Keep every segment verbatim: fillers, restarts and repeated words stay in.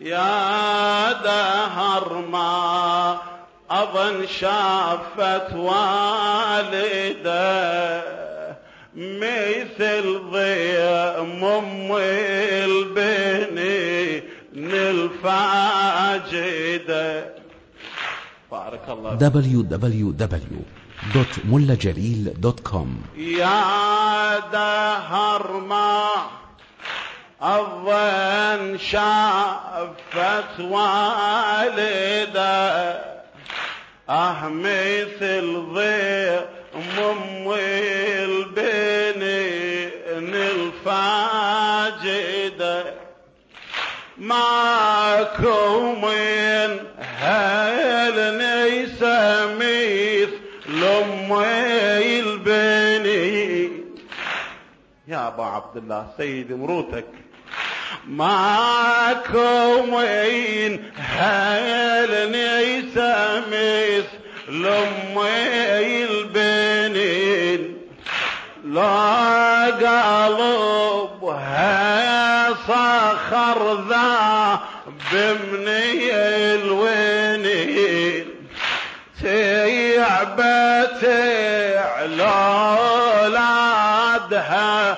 يا دهر ما أظن شافت والده مثل ضيم أم البنين الفاجدة. بارك الله دبليو دبليو دبليو دوت ملا جليل دوت كوم. يا دهر ما أظن شافت والده أه مثل ضيم أم البنين الفاجدة ماكو من هالني سميث لأمي البنين. يا أبا عبد الله سيد مروتك ماكو من هالني سميث لأمي البنين لا قلبها صخر ذا بمني الوينين تعبت على أولادها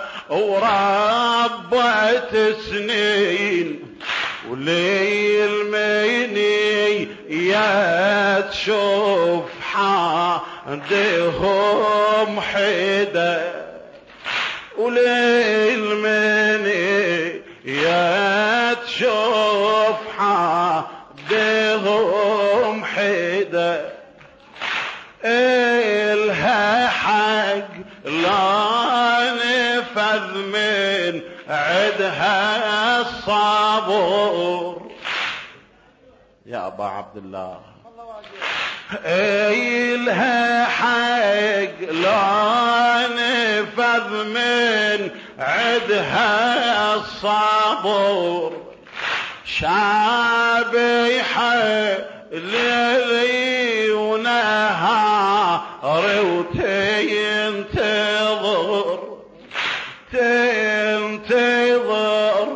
وربعت سنين وليل مني يا تشوف حادهم حدا وليل مني يا تشوف حادهم حدا إلها حق لا نفذ من عدها الصبر. يا أبا عبد الله إلها حق لا نفذ من عدها الصبر شابيحة ليلي ونهار وتنتظر تنتظر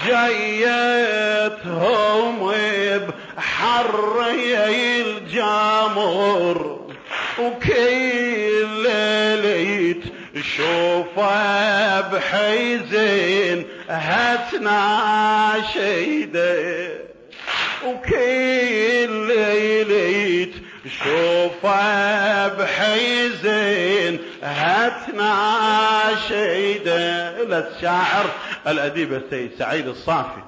جيتهم بحري الجمر وكل ليلة شوفه بحزن هتناشده وكل ليلة شوفه بحزن هتناشده. للشاعر الأديب السيد سعيد الصافي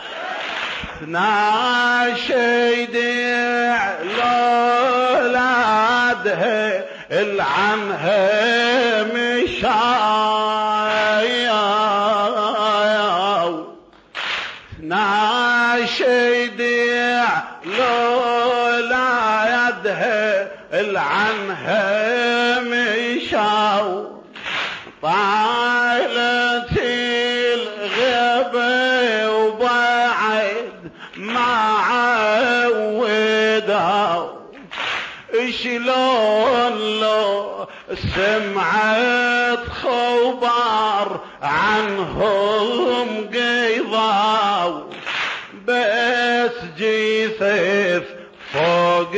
ناشد لولادها العنها مشايا ناشد لولادها العنها مشاو طالت الغيبة وبعد ما عودوا شلون لو سمعت خبر عنهم قيضوا بس جيثث فوق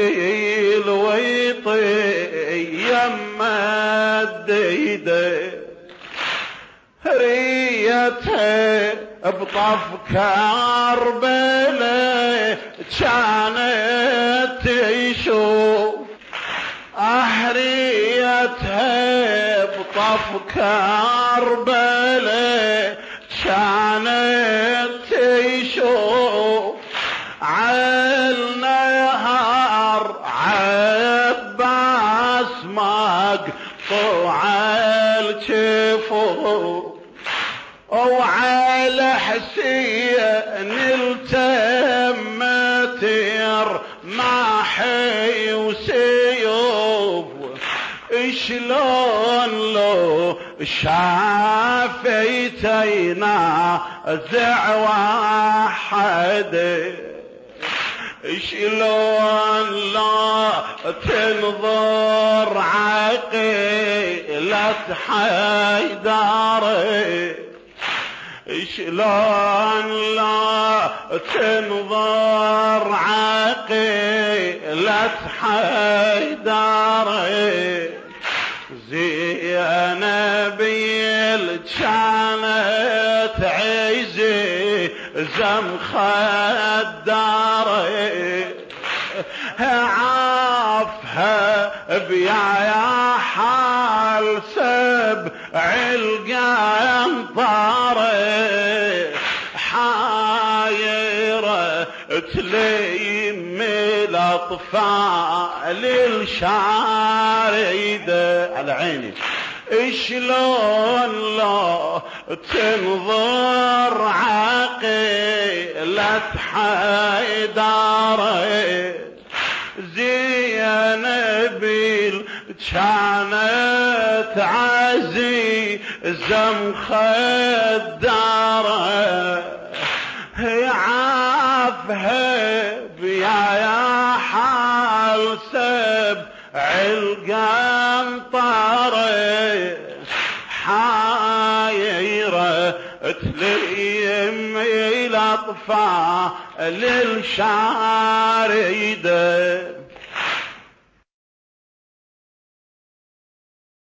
الويطي يما الديده ريتها بطف كربلاء كانت تشوف أحريتها بطف كربلاء كانت تشوف عالنهار عباس مقطوع الجفوف وعلى حسين التمتر محي وسيوف شلون لو شافيتينا زع واحد شلون لا تنظر عقيلة حيداري شلون لا تنظر عقيلة حيدر زينب كانت عزي زم خدر عافها بيا يا حال سبع القنطر حايرة تلم الأطفال الشاردة على عيني شلون لا تنظر عقيلة حيدر زينب كانت عزي زم خدر عافها بيا يا حال سبع القنطر حايرة تلم الأطفال الشاردة